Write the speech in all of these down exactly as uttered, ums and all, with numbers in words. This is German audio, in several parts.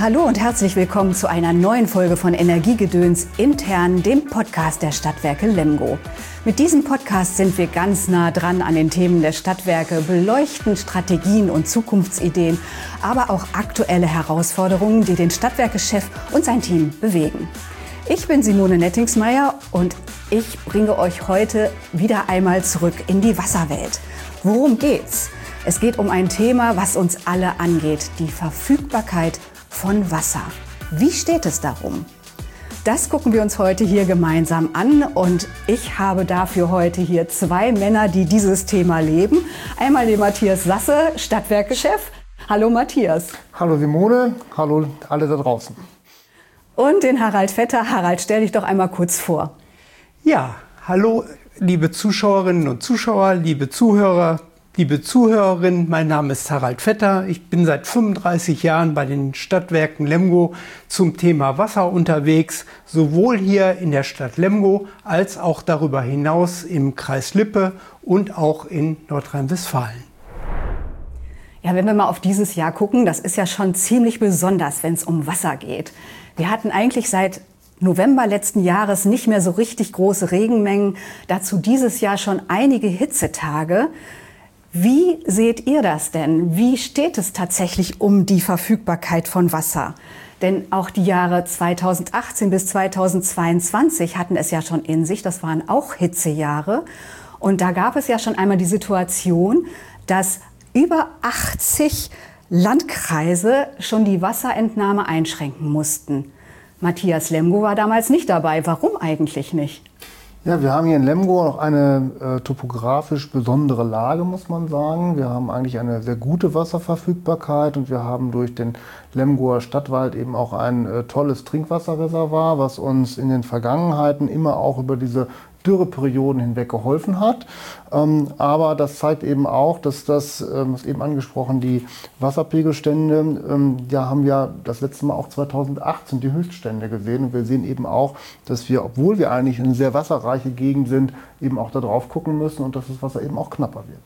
hallo und herzlich willkommen zu einer neuen Folge von Energiegedöns intern, dem Podcast der Stadtwerke Lemgo. Mit diesem Podcast sind wir ganz nah dran an den Themen der Stadtwerke, beleuchten Strategien und Zukunftsideen, aber auch aktuelle Herausforderungen, die den Stadtwerke-Chef und sein Team bewegen. Ich bin Simone Nettingsmeier und ich bringe euch heute wieder einmal zurück in die Wasserwelt. Worum geht's? Es geht um ein Thema, was uns alle angeht, die Verfügbarkeit von Wasser. Wie steht es darum? Das gucken wir uns heute hier gemeinsam an und ich habe dafür heute hier zwei Männer, die dieses Thema leben. Einmal den Matthias Sasse, Stadtwerke-Chef. Hallo Matthias. Hallo Simone, hallo alle da draußen. Und den Harald Vetter. Harald, stell dich doch einmal kurz vor. Ja, hallo liebe Zuschauerinnen und Zuschauer, liebe Zuhörer, liebe Zuhörerinnen. Mein Name ist Harald Vetter. Ich bin seit fünfunddreißig Jahren bei den Stadtwerken Lemgo zum Thema Wasser unterwegs, sowohl hier in der Stadt Lemgo als auch darüber hinaus im Kreis Lippe und auch in Nordrhein-Westfalen. Ja, wenn wir mal auf dieses Jahr gucken, das ist ja schon ziemlich besonders, wenn es um Wasser geht. Wir hatten eigentlich seit November letzten Jahres nicht mehr so richtig große Regenmengen, dazu dieses Jahr schon einige Hitzetage. Wie seht ihr das denn? Wie steht es tatsächlich um die Verfügbarkeit von Wasser? Denn auch die Jahre zweitausendachtzehn bis zweitausendzweiundzwanzig hatten es ja schon in sich. Das waren auch Hitzejahre. Und da gab es ja schon einmal die Situation, dass über achtzig Landkreise schon die Wasserentnahme einschränken mussten. Matthias, Lemgo war damals nicht dabei. Warum eigentlich nicht? Ja, wir haben hier in Lemgo noch eine äh, topografisch besondere Lage, muss man sagen. Wir haben eigentlich eine sehr gute Wasserverfügbarkeit und wir haben durch den Lemgoer Stadtwald eben auch ein äh, tolles Trinkwasserreservoir, was uns in den Vergangenheiten immer auch über diese Dürreperioden hinweg geholfen hat. Ähm, aber das zeigt eben auch, dass das, ähm, was eben angesprochen, die Wasserpegelstände, ähm, da haben wir das letzte Mal auch zweitausendachtzehn die Höchststände gesehen. Und wir sehen eben auch, dass wir, obwohl wir eigentlich eine sehr wasserreiche Gegend sind, eben auch da drauf gucken müssen und dass das Wasser eben auch knapper wird.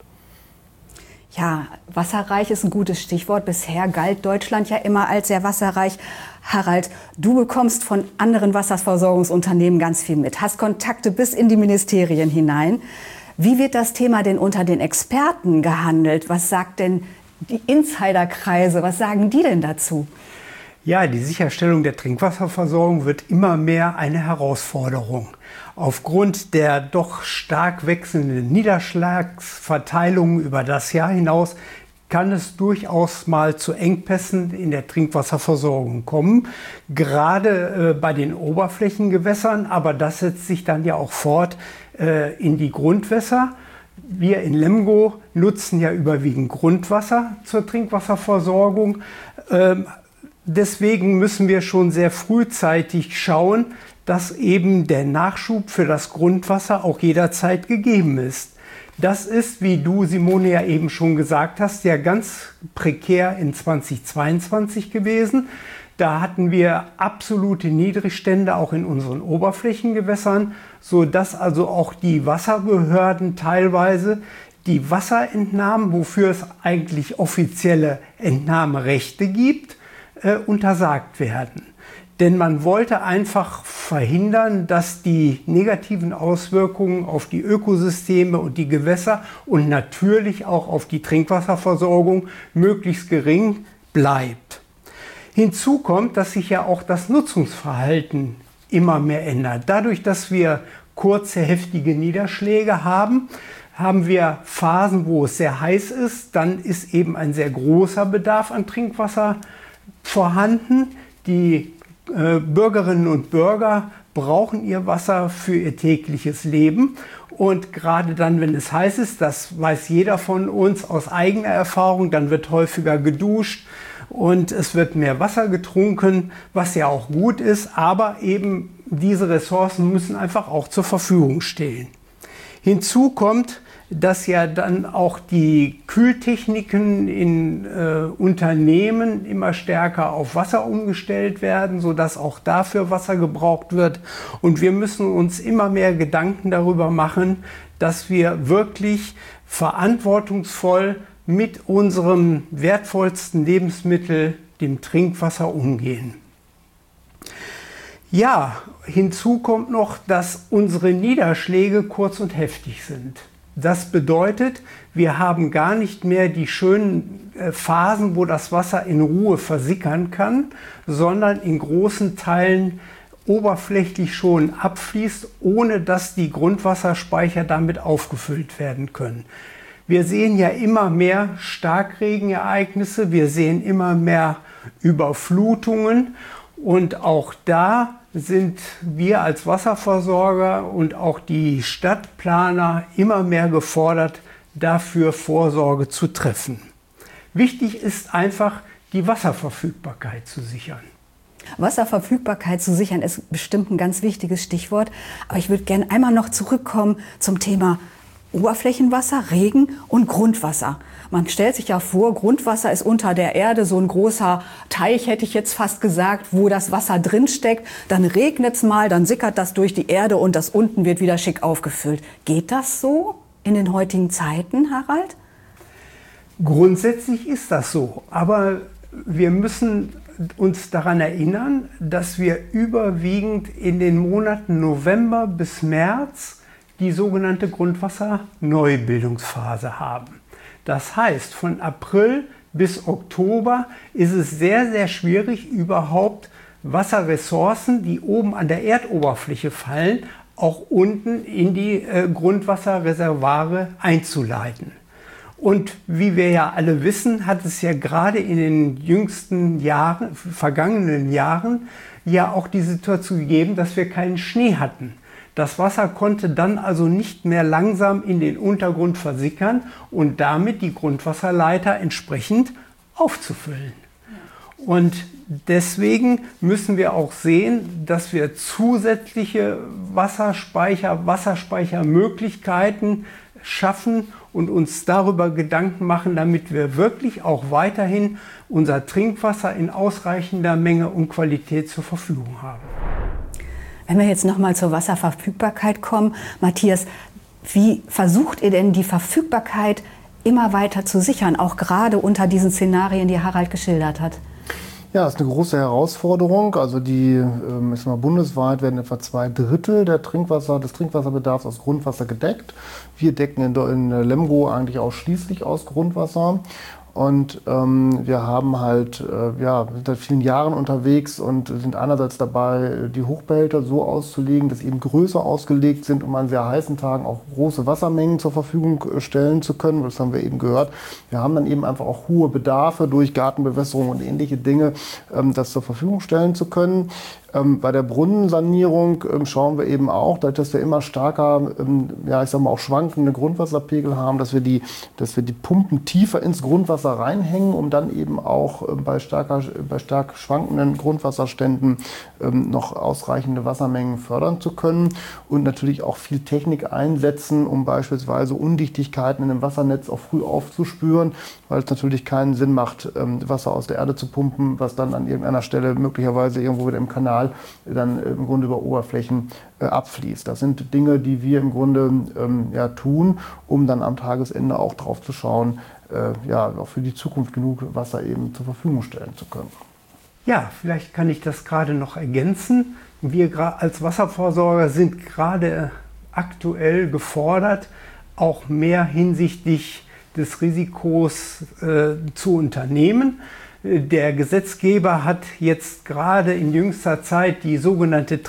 Ja, wasserreich ist ein gutes Stichwort. Bisher galt Deutschland ja immer als sehr wasserreich. Harald, du bekommst von anderen Wasserversorgungsunternehmen ganz viel mit, hast Kontakte bis in die Ministerien hinein. Wie wird das Thema denn unter den Experten gehandelt? Was sagt denn die Insiderkreise? Was sagen die denn dazu? Ja, die Sicherstellung der Trinkwasserversorgung wird immer mehr eine Herausforderung. Aufgrund der doch stark wechselnden Niederschlagsverteilung über das Jahr hinaus kann es durchaus mal zu Engpässen in der Trinkwasserversorgung kommen, gerade äh, bei den Oberflächengewässern, aber das setzt sich dann ja auch fort äh, in die Grundwässer. Wir in Lemgo nutzen ja überwiegend Grundwasser zur Trinkwasserversorgung. Ähm, deswegen müssen wir schon sehr frühzeitig schauen, dass eben der Nachschub für das Grundwasser auch jederzeit gegeben ist. Das ist, wie du, Simone, ja eben schon gesagt hast, ja ganz prekär in zweitausendzweiundzwanzig gewesen. Da hatten wir absolute Niedrigstände auch in unseren Oberflächengewässern, sodass also auch die Wasserbehörden teilweise die Wasserentnahmen, wofür es eigentlich offizielle Entnahmerechte gibt, äh, untersagt werden. Denn man wollte einfach verhindern, dass die negativen Auswirkungen auf die Ökosysteme und die Gewässer und natürlich auch auf die Trinkwasserversorgung möglichst gering bleibt. Hinzu kommt, dass sich ja auch das Nutzungsverhalten immer mehr ändert. Dadurch, dass wir kurze, heftige Niederschläge haben, haben wir Phasen, wo es sehr heiß ist. Dann ist eben ein sehr großer Bedarf an Trinkwasser vorhanden. Die äh, Bürgerinnen und Bürger brauchen ihr Wasser für ihr tägliches Leben. Und gerade dann, wenn es heiß ist, das weiß jeder von uns aus eigener Erfahrung, dann wird häufiger geduscht und es wird mehr Wasser getrunken, was ja auch gut ist. Aber eben diese Ressourcen müssen einfach auch zur Verfügung stehen. Hinzu kommt, dass ja dann auch die Kühltechniken in äh, Unternehmen immer stärker auf Wasser umgestellt werden, sodass auch dafür Wasser gebraucht wird. Und wir müssen uns immer mehr Gedanken darüber machen, dass wir wirklich verantwortungsvoll mit unserem wertvollsten Lebensmittel dem Trinkwasser umgehen. Ja, hinzu kommt noch, dass unsere Niederschläge kurz und heftig sind. Das bedeutet, wir haben gar nicht mehr die schönen Phasen, wo das Wasser in Ruhe versickern kann, sondern in großen Teilen oberflächlich schon abfließt, ohne dass die Grundwasserspeicher damit aufgefüllt werden können. Wir sehen ja immer mehr Starkregenereignisse, wir sehen immer mehr Überflutungen und auch da sind wir als Wasserversorger und auch die Stadtplaner immer mehr gefordert, dafür Vorsorge zu treffen. Wichtig ist einfach, die Wasserverfügbarkeit zu sichern. Wasserverfügbarkeit zu sichern ist bestimmt ein ganz wichtiges Stichwort. Aber ich würde gerne einmal noch zurückkommen zum Thema Oberflächenwasser, Regen und Grundwasser. Man stellt sich ja vor, Grundwasser ist unter der Erde so ein großer Teich, hätte ich jetzt fast gesagt, wo das Wasser drin steckt. Dann regnet es mal, dann sickert das durch die Erde und das unten wird wieder schick aufgefüllt. Geht das so in den heutigen Zeiten, Harald? Grundsätzlich ist das so, aber wir müssen uns daran erinnern, dass wir überwiegend in den Monaten November bis März die sogenannte Grundwasserneubildungsphase haben. Das heißt, von April bis Oktober ist es sehr, sehr schwierig, überhaupt Wasserressourcen, die oben an der Erdoberfläche fallen, auch unten in die äh, Grundwasserreservoire einzuleiten. Und wie wir ja alle wissen, hat es ja gerade in den jüngsten Jahren, vergangenen Jahren, ja auch die Situation gegeben, dass wir keinen Schnee hatten. Das Wasser konnte dann also nicht mehr langsam in den Untergrund versickern und damit die Grundwasserleiter entsprechend aufzufüllen. Und deswegen müssen wir auch sehen, dass wir zusätzliche Wasserspeicher, Wasserspeichermöglichkeiten schaffen und uns darüber Gedanken machen, damit wir wirklich auch weiterhin unser Trinkwasser in ausreichender Menge und Qualität zur Verfügung haben. Wenn wir jetzt noch mal zur Wasserverfügbarkeit kommen, Matthias, wie versucht ihr denn die Verfügbarkeit immer weiter zu sichern, auch gerade unter diesen Szenarien, die Harald geschildert hat? Ja, das ist eine große Herausforderung. Also die, ich sag mal, bundesweit werden etwa zwei Drittel der Trinkwasser, des Trinkwasserbedarfs aus Grundwasser gedeckt. Wir decken in, in Lemgo eigentlich ausschließlich aus Grundwasser. Und ähm, wir haben halt, äh, ja, sind seit vielen Jahren unterwegs und sind einerseits dabei, die Hochbehälter so auszulegen, dass sie eben größer ausgelegt sind, um an sehr heißen Tagen auch große Wassermengen zur Verfügung stellen zu können. Das haben wir eben gehört. Wir haben dann eben einfach auch hohe Bedarfe durch Gartenbewässerung und ähnliche Dinge, ähm, das zur Verfügung stellen zu können. Ähm, bei der Brunnensanierung ähm, schauen wir eben auch, dass wir immer stärker, ähm, ja, ich sag mal, auch schwankende Grundwasserpegel haben, dass wir die, dass wir die Pumpen tiefer ins Grundwasser reinhängen, um dann eben auch ähm, bei, stärker, bei stark schwankenden Grundwasserständen ähm, noch ausreichende Wassermengen fördern zu können und natürlich auch viel Technik einsetzen, um beispielsweise Undichtigkeiten in dem Wassernetz auch früh aufzuspüren, weil es natürlich keinen Sinn macht, ähm, Wasser aus der Erde zu pumpen, was dann an irgendeiner Stelle möglicherweise irgendwo wieder im Kanal dann im Grunde über Oberflächen äh, abfließt. Das sind Dinge, die wir im Grunde ähm, ja, tun, um dann am Tagesende auch drauf zu schauen, äh, ja, auch für die Zukunft genug Wasser eben zur Verfügung stellen zu können. Ja, vielleicht kann ich das gerade noch ergänzen. Wir als Wasserversorger sind gerade aktuell gefordert, auch mehr hinsichtlich des Risikos äh, zu unternehmen. Der Gesetzgeber hat jetzt gerade in jüngster Zeit die sogenannte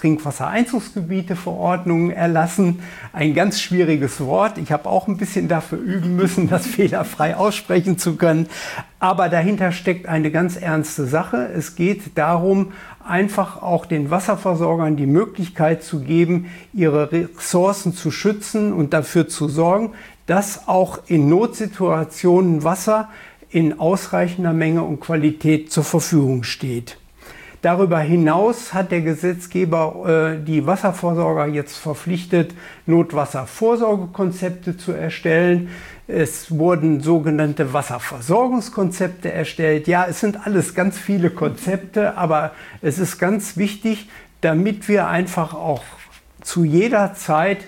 Trinkwassereinzugsgebiete-Verordnung erlassen. Ein ganz schwieriges Wort. Ich habe auch ein bisschen dafür üben müssen, das fehlerfrei aussprechen zu können. Aber dahinter steckt eine ganz ernste Sache. Es geht darum, einfach auch den Wasserversorgern die Möglichkeit zu geben, ihre Ressourcen zu schützen und dafür zu sorgen, dass auch in Notsituationen Wasser in ausreichender Menge und Qualität zur Verfügung steht. Darüber hinaus hat der Gesetzgeber äh, die Wasserversorger jetzt verpflichtet, Notwasservorsorgekonzepte zu erstellen. Es wurden sogenannte Wasserversorgungskonzepte erstellt. Ja, es sind alles ganz viele Konzepte, aber es ist ganz wichtig, damit wir einfach auch zu jeder Zeit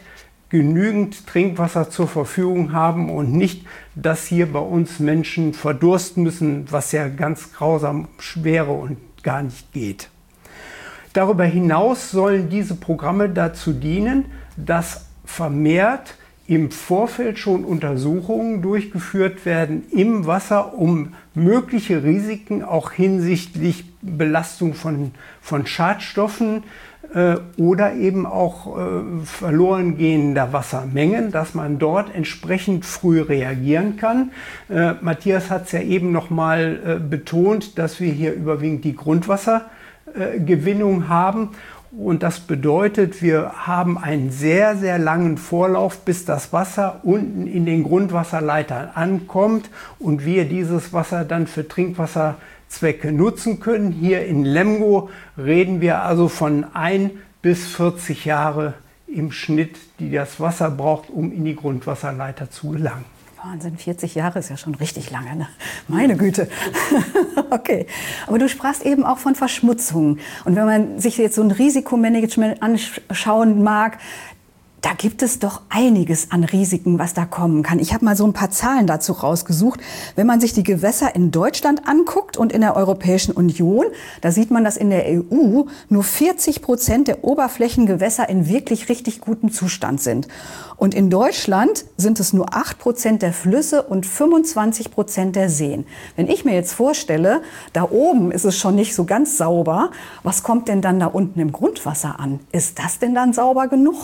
genügend Trinkwasser zur Verfügung haben und nicht, dass hier bei uns Menschen verdursten müssen, was ja ganz grausam wäre und gar nicht geht. Darüber hinaus sollen diese Programme dazu dienen, dass vermehrt im Vorfeld schon Untersuchungen durchgeführt werden im Wasser, um mögliche Risiken auch hinsichtlich Belastung von, von Schadstoffen äh, oder eben auch äh, verloren gehender Wassermengen, dass man dort entsprechend früh reagieren kann. Äh, Matthias hat es ja eben noch mal äh, betont, dass wir hier überwiegend die Grundwassergewinnung äh, haben. Und das bedeutet, wir haben einen sehr, sehr langen Vorlauf, bis das Wasser unten in den Grundwasserleitern ankommt und wir dieses Wasser dann für Trinkwasserzwecke nutzen können. Hier in Lemgo reden wir also von ein bis vierzig Jahre im Schnitt, die das Wasser braucht, um in die Grundwasserleiter zu gelangen. Wahnsinn, vierzig Jahre ist ja schon richtig lange, ne? Meine Güte. Okay, aber du sprachst eben auch von Verschmutzung. Und wenn man sich jetzt so ein Risikomanagement anschauen mag, da gibt es doch einiges an Risiken, was da kommen kann. Ich habe mal so ein paar Zahlen dazu rausgesucht. Wenn man sich die Gewässer in Deutschland anguckt und in der Europäischen Union, da sieht man, dass in der E U nur vierzig Prozent der Oberflächengewässer in wirklich richtig gutem Zustand sind. Und in Deutschland sind es nur acht Prozent der Flüsse und fünfundzwanzig Prozent der Seen. Wenn ich mir jetzt vorstelle, da oben ist es schon nicht so ganz sauber, was kommt denn dann da unten im Grundwasser an? Ist das denn dann sauber genug?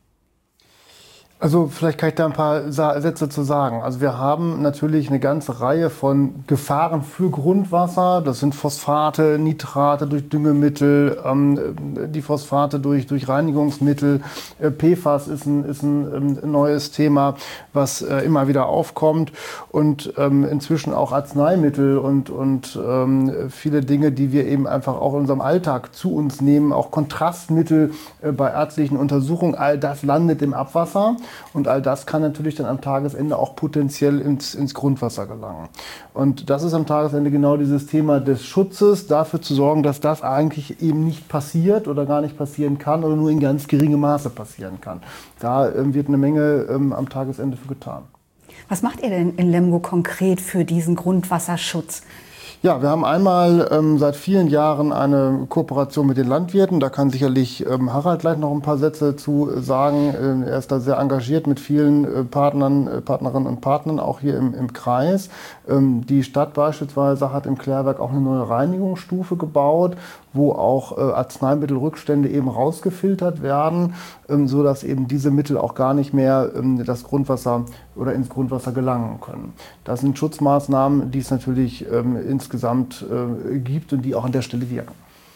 Also vielleicht kann ich da ein paar Sätze zu sagen. Also wir haben natürlich eine ganze Reihe von Gefahren für Grundwasser. Das sind Phosphate, Nitrate durch Düngemittel, ähm, die Phosphate durch, durch Reinigungsmittel. Äh, P F A S ist ein, ist ein ähm, neues Thema, was äh, immer wieder aufkommt. Und ähm, inzwischen auch Arzneimittel und, und ähm, viele Dinge, die wir eben einfach auch in unserem Alltag zu uns nehmen. Auch Kontrastmittel äh, bei ärztlichen Untersuchungen. All das landet im Abwasser. Und all das kann natürlich dann am Tagesende auch potenziell ins, ins Grundwasser gelangen. Und das ist am Tagesende genau dieses Thema des Schutzes, dafür zu sorgen, dass das eigentlich eben nicht passiert oder gar nicht passieren kann oder nur in ganz geringem Maße passieren kann. Da äh, wird eine Menge ähm, am Tagesende für getan. Was macht ihr denn in Lemgo konkret für diesen Grundwasserschutz? Ja, wir haben einmal ähm, seit vielen Jahren eine Kooperation mit den Landwirten. Da kann sicherlich ähm, Harald gleich noch ein paar Sätze zu sagen. Ähm, er ist da sehr engagiert mit vielen äh, Partnern, äh, Partnerinnen und Partnern, auch hier im, im Kreis. Ähm, die Stadt beispielsweise hat im Klärwerk auch eine neue Reinigungsstufe gebaut, wo auch äh, Arzneimittelrückstände eben rausgefiltert werden, ähm, so dass eben diese Mittel auch gar nicht mehr ähm, das Grundwasser oder ins Grundwasser gelangen können. Das sind Schutzmaßnahmen, die es natürlich ähm, insgesamt äh, gibt und die auch an der Stelle wirken.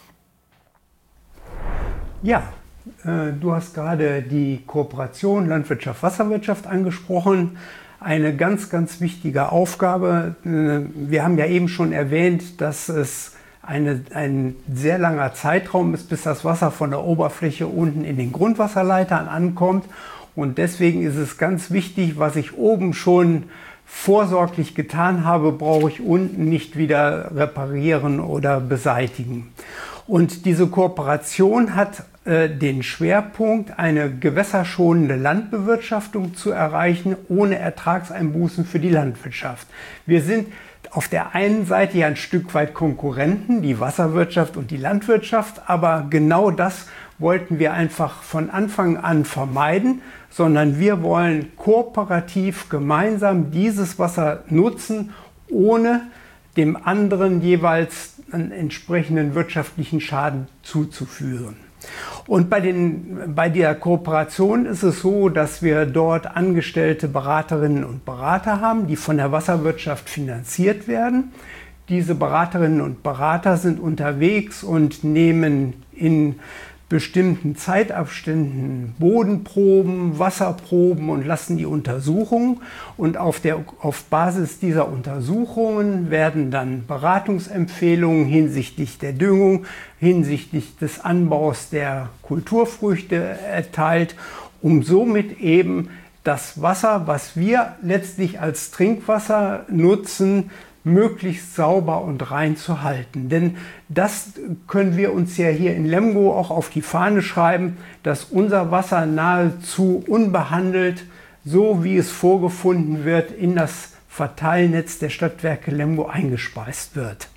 Ja, äh, du hast gerade die Kooperation Landwirtschaft-Wasserwirtschaft angesprochen. Eine ganz, ganz wichtige Aufgabe. Äh, wir haben ja eben schon erwähnt, dass es Eine, ein sehr langer Zeitraum ist, bis das Wasser von der Oberfläche unten in den Grundwasserleitern ankommt. Und deswegen ist es ganz wichtig, was ich oben schon vorsorglich getan habe, brauche ich unten nicht wieder reparieren oder beseitigen. Und diese Kooperation hat äh, den Schwerpunkt, eine gewässerschonende Landbewirtschaftung zu erreichen, ohne Ertragseinbußen für die Landwirtschaft. Wir sind auf der einen Seite ja ein Stück weit Konkurrenten, die Wasserwirtschaft und die Landwirtschaft, aber genau das wollten wir einfach von Anfang an vermeiden, sondern wir wollen kooperativ gemeinsam dieses Wasser nutzen, ohne dem anderen jeweils einen entsprechenden wirtschaftlichen Schaden zuzuführen. Und bei, den, bei der Kooperation ist es so, dass wir dort angestellte Beraterinnen und Berater haben, die von der Wasserwirtschaft finanziert werden. Diese Beraterinnen und Berater sind unterwegs und nehmen in bestimmten Zeitabständen Bodenproben, Wasserproben und lassen die Untersuchungen. Und auf, der, auf Basis dieser Untersuchungen werden dann Beratungsempfehlungen hinsichtlich der Düngung, hinsichtlich des Anbaus der Kulturfrüchte erteilt, um somit eben das Wasser, was wir letztlich als Trinkwasser nutzen, möglichst sauber und rein zu halten. Denn das können wir uns ja hier in Lemgo auch auf die Fahne schreiben, dass unser Wasser nahezu unbehandelt, so wie es vorgefunden wird, in das Verteilnetz der Stadtwerke Lemgo eingespeist wird.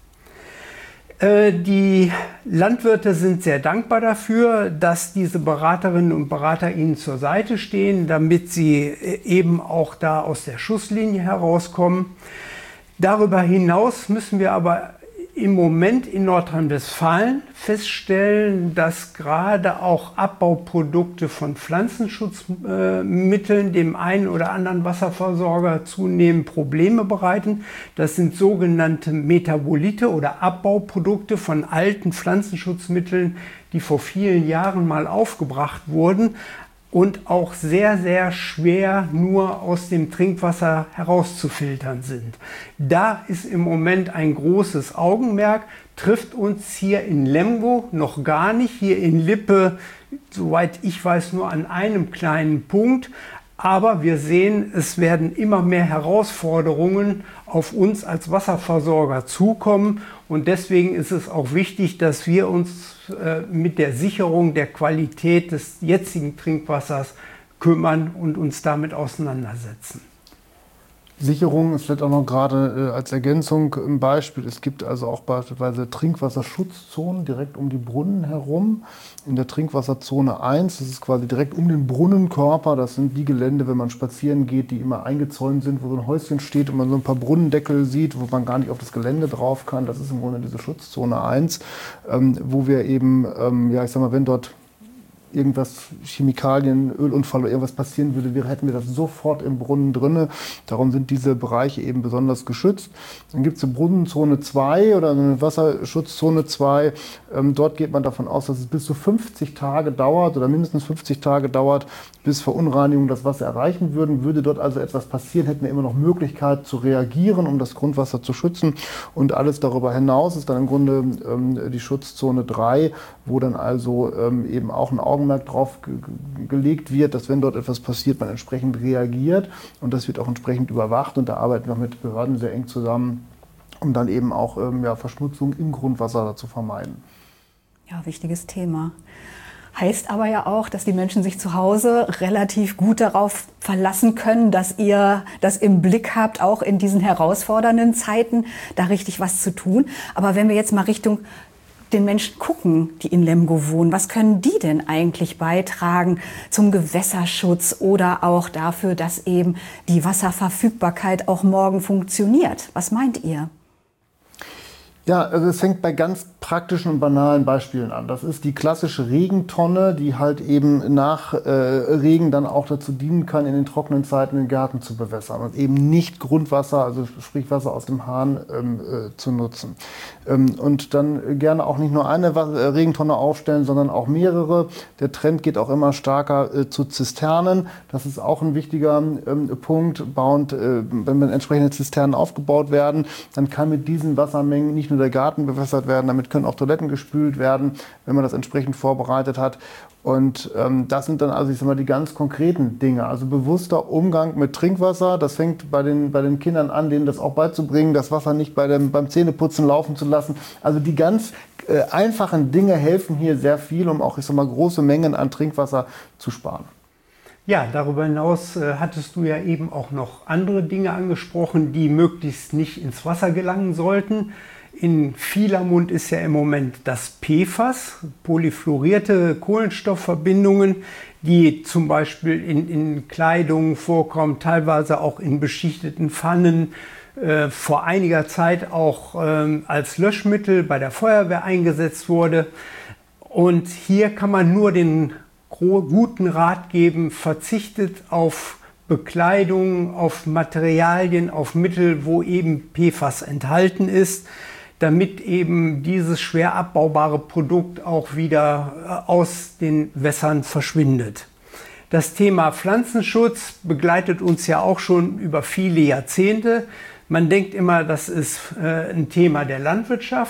Die Landwirte sind sehr dankbar dafür, dass diese Beraterinnen und Berater ihnen zur Seite stehen, damit sie eben auch da aus der Schusslinie herauskommen. Darüber hinaus müssen wir aber im Moment in Nordrhein-Westfalen feststellen, dass gerade auch Abbauprodukte von Pflanzenschutzmitteln dem einen oder anderen Wasserversorger zunehmend Probleme bereiten. Das sind sogenannte Metabolite oder Abbauprodukte von alten Pflanzenschutzmitteln, die vor vielen Jahren mal aufgebracht wurden und auch sehr, sehr schwer nur aus dem Trinkwasser herauszufiltern sind. Da ist im Moment ein großes Augenmerk, trifft uns hier in Lemgo noch gar nicht, hier in Lippe, soweit ich weiß, nur an einem kleinen Punkt. Aber wir sehen, es werden immer mehr Herausforderungen auf uns als Wasserversorger zukommen. Und deswegen ist es auch wichtig, dass wir uns äh, mit der Sicherung der Qualität des jetzigen Trinkwassers kümmern und uns damit auseinandersetzen. Sicherung ist vielleicht auch noch gerade äh, als Ergänzung ein Beispiel. Es gibt also auch beispielsweise Trinkwasserschutzzonen direkt um die Brunnen herum. In der Trinkwasserzone eins, das ist quasi direkt um den Brunnenkörper. Das sind die Gelände, wenn man spazieren geht, die immer eingezäunt sind, wo so ein Häuschen steht und man so ein paar Brunnendeckel sieht, wo man gar nicht auf das Gelände drauf kann. Das ist im Grunde diese Schutzzone eins, ähm, wo wir eben, ähm, ja ich sag mal, wenn dort irgendwas, Chemikalien, Ölunfall oder irgendwas passieren würde, wir, hätten wir das sofort im Brunnen drin. Darum sind diese Bereiche eben besonders geschützt. Dann gibt es eine Brunnenzone zwei oder eine Wasserschutzzone zwei. Ähm, dort geht man davon aus, dass es bis zu fünfzig Tage dauert oder mindestens fünfzig Tage dauert, bis Verunreinigungen das Wasser erreichen würden. Würde dort also etwas passieren, hätten wir immer noch Möglichkeit zu reagieren, um das Grundwasser zu schützen. Und alles darüber hinaus ist dann im Grunde ähm, die Schutzzone drei, wo dann also ähm, eben auch ein Augenmerk drauf ge gelegt wird, dass wenn dort etwas passiert, man entsprechend reagiert. Und das wird auch entsprechend überwacht. Und da arbeiten wir mit Behörden sehr eng zusammen, um dann eben auch ähm, ja, Verschmutzung im Grundwasser zu vermeiden. Ja, wichtiges Thema. Heißt aber ja auch, dass die Menschen sich zu Hause relativ gut darauf verlassen können, dass ihr das im Blick habt, auch in diesen herausfordernden Zeiten, da richtig was zu tun. Aber wenn wir jetzt mal Richtung den Menschen gucken, die in Lemgo wohnen, was können die denn eigentlich beitragen zum Gewässerschutz oder auch dafür, dass eben die Wasserverfügbarkeit auch morgen funktioniert? Was meint ihr? Ja, also es fängt bei ganz praktischen und banalen Beispielen an. Das ist die klassische Regentonne, die halt eben nach äh, Regen dann auch dazu dienen kann, in den trockenen Zeiten den Garten zu bewässern und eben nicht Grundwasser, also sprich Wasser aus dem Hahn, ähm, äh, zu nutzen. Ähm, und dann gerne auch nicht nur eine Regentonne aufstellen, sondern auch mehrere. Der Trend geht auch immer stärker äh, zu Zisternen. Das ist auch ein wichtiger ähm, Punkt. Bauend, äh, wenn entsprechende Zisternen aufgebaut werden, dann kann mit diesen Wassermengen nicht nur der Garten bewässert werden, damit können auch Toiletten gespült werden, wenn man das entsprechend vorbereitet hat. Und ähm, das sind dann also, ich sag mal, die ganz konkreten Dinge. Also bewusster Umgang mit Trinkwasser. Das fängt bei den, bei den Kindern an, denen das auch beizubringen, das Wasser nicht bei dem, beim Zähneputzen laufen zu lassen. Also die ganz äh, einfachen Dinge helfen hier sehr viel, um auch, ich sag mal, große Mengen an Trinkwasser zu sparen. Ja, darüber hinaus äh, hattest du ja eben auch noch andere Dinge angesprochen, die möglichst nicht ins Wasser gelangen sollten. In vieler Mund ist ja im Moment das P F A S, polyfluorierte Kohlenstoffverbindungen, die zum Beispiel in, in Kleidung vorkommen, teilweise auch in beschichteten Pfannen, äh, vor einiger Zeit auch ähm, als Löschmittel bei der Feuerwehr eingesetzt wurde. Und hier kann man nur den guten Rat geben, verzichtet auf Bekleidung, auf Materialien, auf Mittel, wo eben P F A S enthalten ist, damit eben dieses schwer abbaubare Produkt auch wieder aus den Wässern verschwindet. Das Thema Pflanzenschutz begleitet uns ja auch schon über viele Jahrzehnte. Man denkt immer, das ist äh, ein Thema der Landwirtschaft.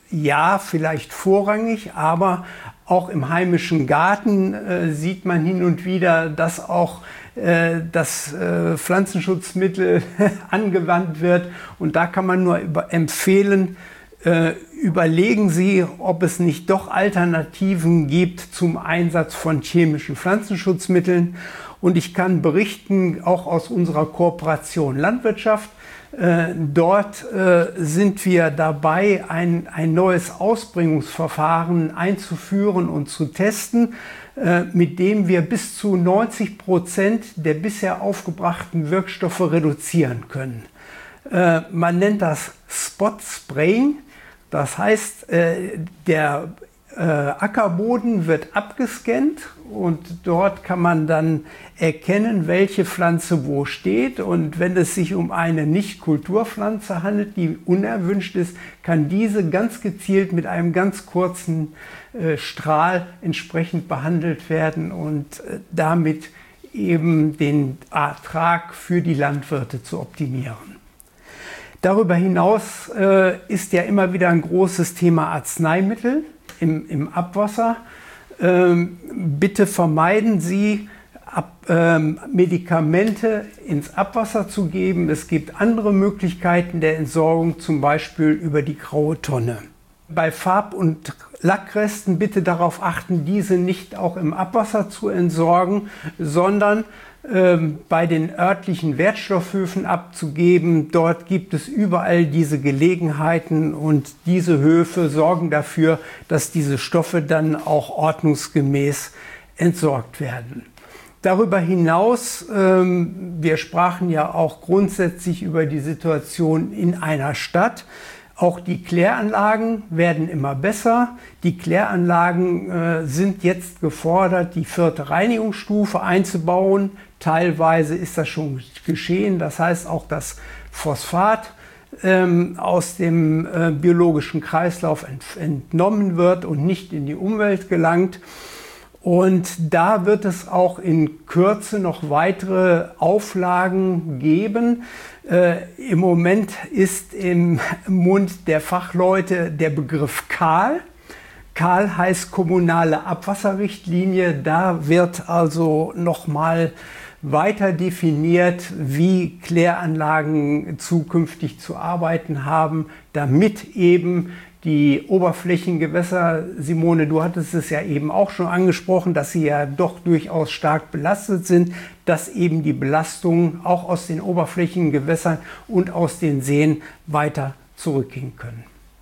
ja, vielleicht vorrangig, aber auch im heimischen Garten äh, sieht man hin und wieder, dass auch äh, das äh, Pflanzenschutzmittel angewandt wird. Und da kann man nur über empfehlen, äh, überlegen Sie, ob es nicht doch Alternativen gibt zum Einsatz von chemischen Pflanzenschutzmitteln. Und ich kann berichten, auch aus unserer Kooperation Landwirtschaft, Äh, dort äh, sind wir dabei, ein, ein neues Ausbringungsverfahren einzuführen und zu testen, äh, mit dem wir bis zu neunzig Prozent der bisher aufgebrachten Wirkstoffe reduzieren können. Äh, man nennt das Spot Spraying. Das heißt, äh, der äh, Ackerboden wird abgescannt und dort kann man dann erkennen, welche Pflanze wo steht. Und wenn es sich um eine Nicht-Kulturpflanze handelt, die unerwünscht ist, kann diese ganz gezielt mit einem ganz kurzen äh, Strahl entsprechend behandelt werden und äh, damit eben den Ertrag für die Landwirte zu optimieren. Darüber hinaus äh, ist ja immer wieder ein großes Thema Arzneimittel im, im Abwasser. Ähm, bitte vermeiden Sie, Ab, ähm, Medikamente ins Abwasser zu geben. Es gibt andere Möglichkeiten der Entsorgung, zum Beispiel über die graue Tonne. Bei Farb- und Lackresten bitte darauf achten, diese nicht auch im Abwasser zu entsorgen, sondern ähm, bei den örtlichen Wertstoffhöfen abzugeben. Dort gibt es überall diese Gelegenheiten und diese Höfe sorgen dafür, dass diese Stoffe dann auch ordnungsgemäß entsorgt werden. Darüber hinaus, ähm, wir sprachen ja auch grundsätzlich über die Situation in einer Stadt. Auch die Kläranlagen werden immer besser. Die Kläranlagen äh, sind jetzt gefordert, die vierte Reinigungsstufe einzubauen. Teilweise ist das schon geschehen. Das heißt, auch das Phosphat ähm, aus dem äh, biologischen Kreislauf ent entnommen wird und nicht in die Umwelt gelangt. Und da wird es auch in Kürze noch weitere Auflagen geben. Äh, Im Moment ist im Mund der Fachleute der Begriff Kahl. Kahl heißt kommunale Abwasserrichtlinie. Da wird also nochmal weiter definiert, wie Kläranlagen zukünftig zu arbeiten haben, damit eben die Oberflächengewässer, Simone, du hattest es ja eben auch schon angesprochen, dass sie ja doch durchaus stark belastet sind, dass eben die Belastungen auch aus den Oberflächengewässern und aus den Seen weiter zurückgehen können.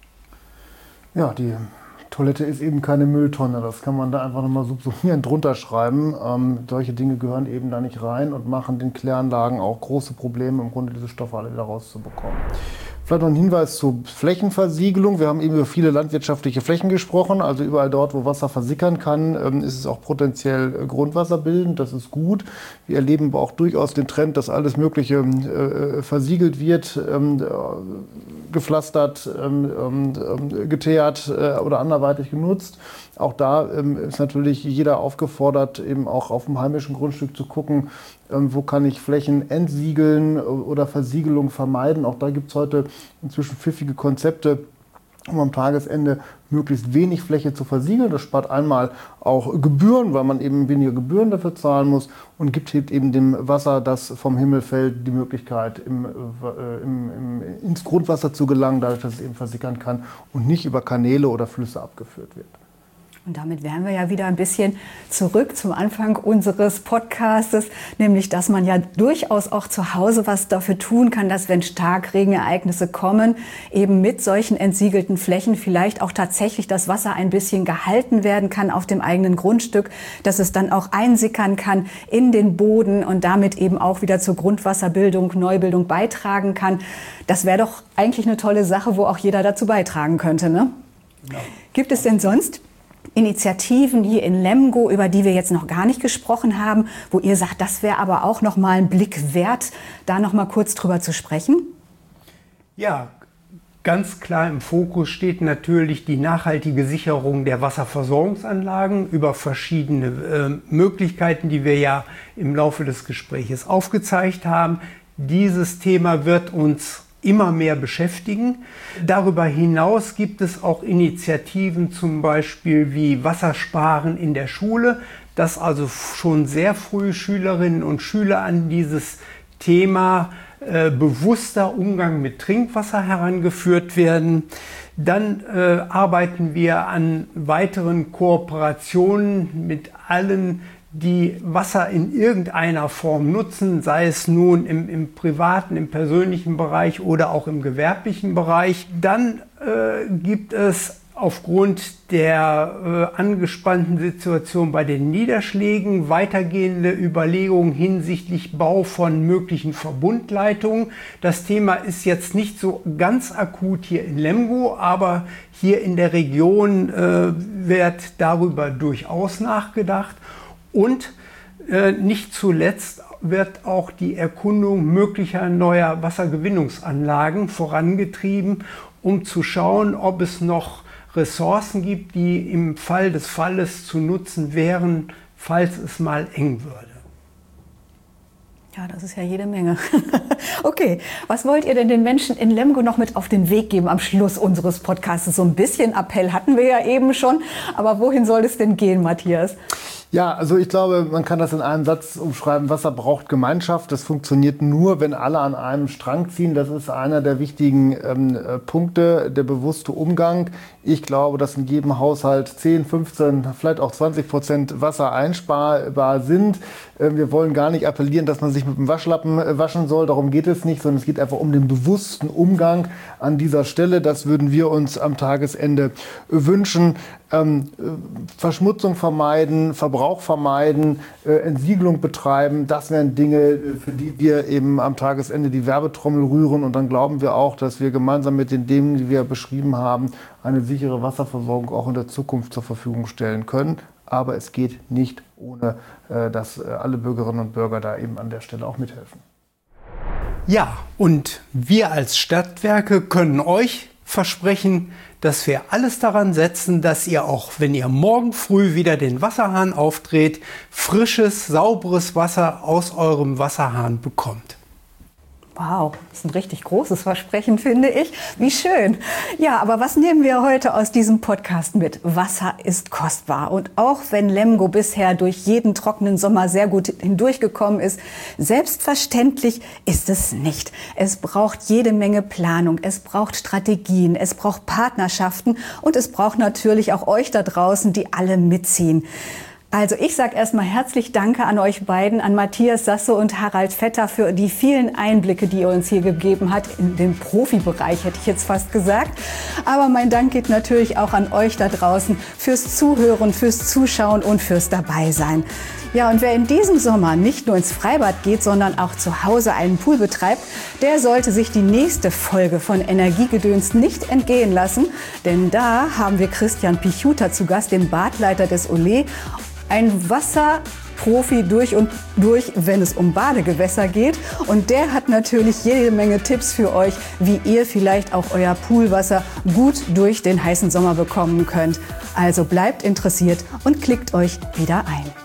Ja, die Toilette ist eben keine Mülltonne, das kann man da einfach nochmal subsumierend drunter schreiben. Ähm, solche Dinge gehören eben da nicht rein und machen den Kläranlagen auch große Probleme, im Grunde diese Stoffe alle wieder rauszubekommen. Vielleicht noch ein Hinweis zur Flächenversiegelung. Wir haben eben über viele landwirtschaftliche Flächen gesprochen. Also überall dort, wo Wasser versickern kann, ist es auch potenziell grundwasserbildend. Das ist gut. Wir erleben aber auch durchaus den Trend, dass alles Mögliche äh, versiegelt wird, ähm, gepflastert, ähm, ähm, geteert äh, oder anderweitig genutzt. Auch da ähm, ist natürlich jeder aufgefordert, eben auch auf dem heimischen Grundstück zu gucken, ähm, wo kann ich Flächen entsiegeln oder Versiegelung vermeiden. Auch da gibt es heute inzwischen pfiffige Konzepte, um am Tagesende möglichst wenig Fläche zu versiegeln. Das spart einmal auch Gebühren, weil man eben weniger Gebühren dafür zahlen muss und gibt eben dem Wasser, das vom Himmel fällt, die Möglichkeit, im, äh, im, im, ins Grundwasser zu gelangen, dadurch, dass es eben versickern kann und nicht über Kanäle oder Flüsse abgeführt wird. Und damit wären wir ja wieder ein bisschen zurück zum Anfang unseres Podcastes, nämlich, dass man ja durchaus auch zu Hause was dafür tun kann, dass, wenn Starkregenereignisse kommen, eben mit solchen entsiegelten Flächen vielleicht auch tatsächlich das Wasser ein bisschen gehalten werden kann auf dem eigenen Grundstück, dass es dann auch einsickern kann in den Boden und damit eben auch wieder zur Grundwasserbildung, Neubildung beitragen kann. Das wäre doch eigentlich eine tolle Sache, wo auch jeder dazu beitragen könnte, ne? Ja. Gibt es denn sonst Initiativen hier in Lemgo, über die wir jetzt noch gar nicht gesprochen haben, wo ihr sagt, das wäre aber auch noch mal ein Blick wert, da noch mal kurz drüber zu sprechen? Ja, ganz klar im Fokus steht natürlich die nachhaltige Sicherung der Wasserversorgungsanlagen über verschiedene äh, Möglichkeiten, die wir ja im Laufe des Gesprächs aufgezeigt haben. Dieses Thema wird uns immer mehr beschäftigen. Darüber hinaus gibt es auch Initiativen, zum Beispiel wie Wassersparen in der Schule, dass also schon sehr früh Schülerinnen und Schüler an dieses Thema äh, bewusster Umgang mit Trinkwasser herangeführt werden. Dann äh, arbeiten wir an weiteren Kooperationen mit allen, die Wasser in irgendeiner Form nutzen, sei es nun im, im privaten, im persönlichen Bereich oder auch im gewerblichen Bereich. Dann äh, gibt es aufgrund der äh, angespannten Situation bei den Niederschlägen weitergehende Überlegungen hinsichtlich Bau von möglichen Verbundleitungen. Das Thema ist jetzt nicht so ganz akut hier in Lemgo, aber hier in der Region äh, wird darüber durchaus nachgedacht. Und äh, nicht zuletzt wird auch die Erkundung möglicher neuer Wassergewinnungsanlagen vorangetrieben, um zu schauen, ob es noch Ressourcen gibt, die im Fall des Falles zu nutzen wären, falls es mal eng würde. Ja, das ist ja jede Menge. Okay, was wollt ihr denn den Menschen in Lemgo noch mit auf den Weg geben am Schluss unseres Podcasts? So ein bisschen Appell hatten wir ja eben schon, aber wohin soll es denn gehen, Matthias? Ja, also ich glaube, man kann das in einem Satz umschreiben. Wasser braucht Gemeinschaft. Das funktioniert nur, wenn alle an einem Strang ziehen. Das ist einer der wichtigen ähm, Punkte, der bewusste Umgang. Ich glaube, dass in jedem Haushalt zehn, fünfzehn, vielleicht auch zwanzig Prozent Wasser einsparbar sind. Äh, wir wollen gar nicht appellieren, dass man sich mit dem Waschlappen äh, waschen soll. Darum geht es nicht, sondern es geht einfach um den bewussten Umgang an dieser Stelle. Das würden wir uns am Tagesende wünschen. Ähm, Verschmutzung vermeiden, Verbrauch vermeiden, äh, Entsiegelung betreiben, das wären Dinge, für die wir eben am Tagesende die Werbetrommel rühren. Und dann glauben wir auch, dass wir gemeinsam mit den Themen, die wir beschrieben haben, eine sichere Wasserversorgung auch in der Zukunft zur Verfügung stellen können. Aber es geht nicht ohne, äh, dass äh, alle Bürgerinnen und Bürger da eben an der Stelle auch mithelfen. Ja, und wir als Stadtwerke können euch versprechen, dass wir alles daran setzen, dass ihr auch, wenn ihr morgen früh wieder den Wasserhahn aufdreht, frisches, sauberes Wasser aus eurem Wasserhahn bekommt. Wow, das ist ein richtig großes Versprechen, finde ich. Wie schön. Ja, aber was nehmen wir heute aus diesem Podcast mit? Wasser ist kostbar. Und auch wenn Lemgo bisher durch jeden trockenen Sommer sehr gut hindurchgekommen ist, selbstverständlich ist es nicht. Es braucht jede Menge Planung, es braucht Strategien, es braucht Partnerschaften und es braucht natürlich auch euch da draußen, die alle mitziehen. Also ich sage erstmal herzlich Danke an euch beiden, an Matthias Sasso und Harald Vetter für die vielen Einblicke, die ihr uns hier gegeben habt, in den Profibereich hätte ich jetzt fast gesagt. Aber mein Dank geht natürlich auch an euch da draußen fürs Zuhören, fürs Zuschauen und fürs Dabeisein. Ja, und wer in diesem Sommer nicht nur ins Freibad geht, sondern auch zu Hause einen Pool betreibt, der sollte sich die nächste Folge von Energiegedöns nicht entgehen lassen. Denn da haben wir Christian Pichuta zu Gast, den Badleiter des Olé. Ein Wasserprofi durch und durch, wenn es um Badegewässer geht. Und der hat natürlich jede Menge Tipps für euch, wie ihr vielleicht auch euer Poolwasser gut durch den heißen Sommer bekommen könnt. Also bleibt interessiert und klickt euch wieder ein.